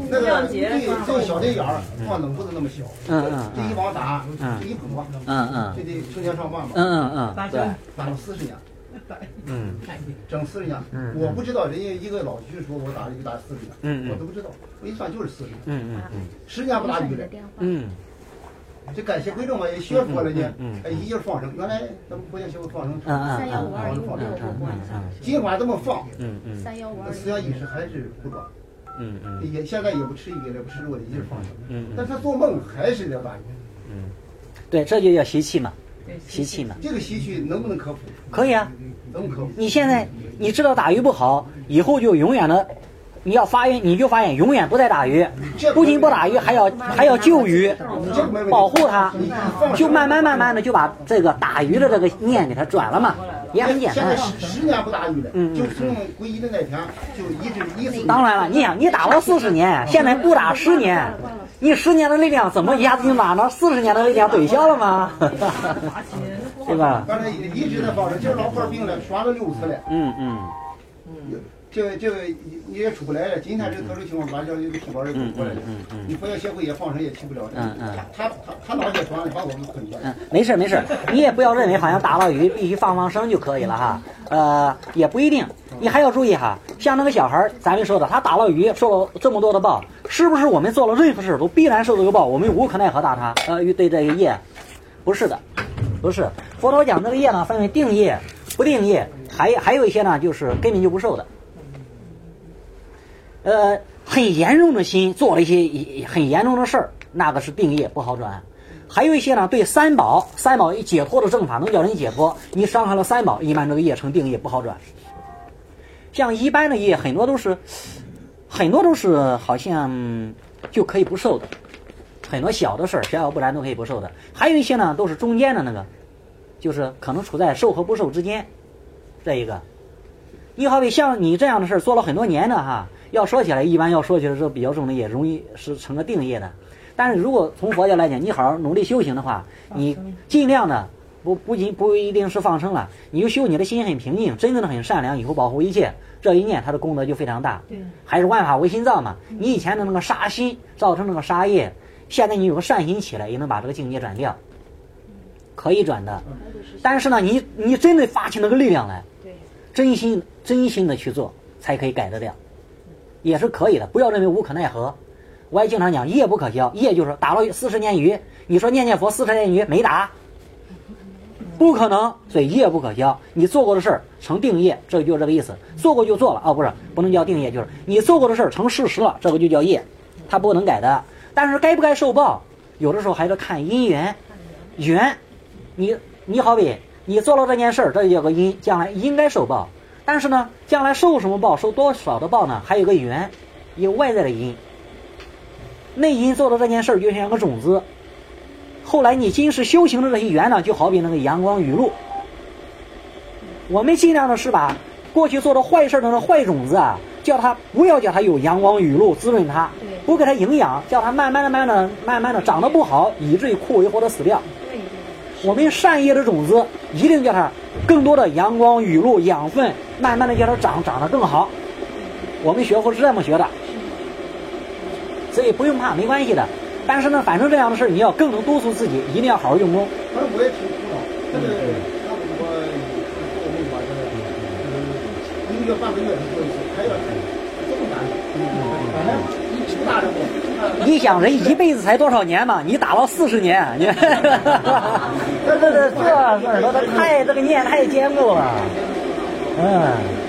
那个这个小的眼儿放冷不能那么小。这一网打，这一捧，这得成千上万嘛。对，打了40年。整40年。我不知道人家一个老局说我打就打40年，我都不知道，我一算就是40年。10年不打鱼了。这改邪归正嘛，也学佛了呢。一直放生，原来咱们国家协会放生放生，尽管这么放思想意识还是不转。也现在也不吃鱼了，不吃肉了，一直放生。但他做梦还是要打鱼。 对，这就叫习气嘛。习气嘛， 这个习气能不能克服？ 可以啊， 怎么克服？ 你现在你知道打鱼不好，以后就永远的，你就发现永远不再打鱼，不仅不打鱼，还要救鱼，保护它，就慢慢的就把这个打鱼的这个念给它转了嘛，也很简单。 10年不打鱼了，就从皈依的那天就一直。 当然了，你想你打了40年，现在不打10年。你10年的力量怎么一下子就把那40年的力量怼消了吗？对吧？ 刚才一直在放着，今儿老伴病了，刷了6次了。这个你也出不来了。今天这特殊情况，马上有个皮包人过来了。你佛教协会也放生也去不了。他老些传把我们捆住。 没事，你也不要认为好像打了鱼必须放生就可以了哈。也不一定，你还要注意哈。像那个小孩，咱们说的，他打了鱼受了这么多的报，是不是我们做了任何事都必然受这个报？我们无可奈何打他。对这个业，不是的，不是。佛陀讲这个业呢，分为定业、不定业，还有一些呢，就是根本就不受的。很严重的心做了一些很严重的事儿，那个是定业不好转。还有一些呢，对三宝一解脱的正法能叫人解脱，你伤害了三宝，一般这个业成定业不好转。像一般的业很多都是好像就可以不受的，很多小的事儿小小不然都可以不受的。还有一些呢都是中间的那个，就是可能处在受和不受之间。这一个你好比像你这样的事儿做了很多年的哈，要说起来一般要说起来这比较重的业容易是成个定业的。但是如果从佛教来讲，你好好努力修行的话，你尽量的不一定是放生了，你就修你的心很平静，真正的很善良，以后保护一切，这一念他的功德就非常大。还是万法唯心造嘛，你以前的那个杀心造成那个杀业，现在你有个善心起来，也能把这个境界转掉，可以转的。但是呢，你真的发起那个力量来，真心的去做，才可以改得掉，也是可以的。不要认为无可奈何。我也经常讲，业不可消，业就是打了40年鱼，你说念佛40年鱼没打，不可能，所以业不可消。你做过的事儿成定业，这就是这个意思。做过就做了，不能叫定业，就是你做过的事儿成事实了，这个就叫业，它不能改的。但是该不该受报，有的时候还得看因缘。你好比你做了这件事儿，这就叫个因，将来应该受报。但是呢，将来受什么报，受多少的报呢？还有个缘，有外在的因。内因做的这件事儿就像个种子，后来你今世修行的这些缘呢，就好比那个阳光雨露。我们尽量的是把过去做的坏事的那坏种子啊，不要叫它有阳光雨露滋润它，不给它营养，叫它慢慢的长得不好，以至于枯萎或者死掉。我们善业的种子一定叫它更多的阳光雨露养分，慢慢的叫它长得更好。我们学佛是这么学的。所以不用怕，没关系的。但是呢，反正这样的事你要更能督促自己，一定要好好用功。 反正我也挺苦恼，这个他跟我说明白这1个月半个月就做一次，还要这么难，反正一大人物。 你想人一辈子才多少年嘛？你打了40年，你这事儿都这个念太坚固了，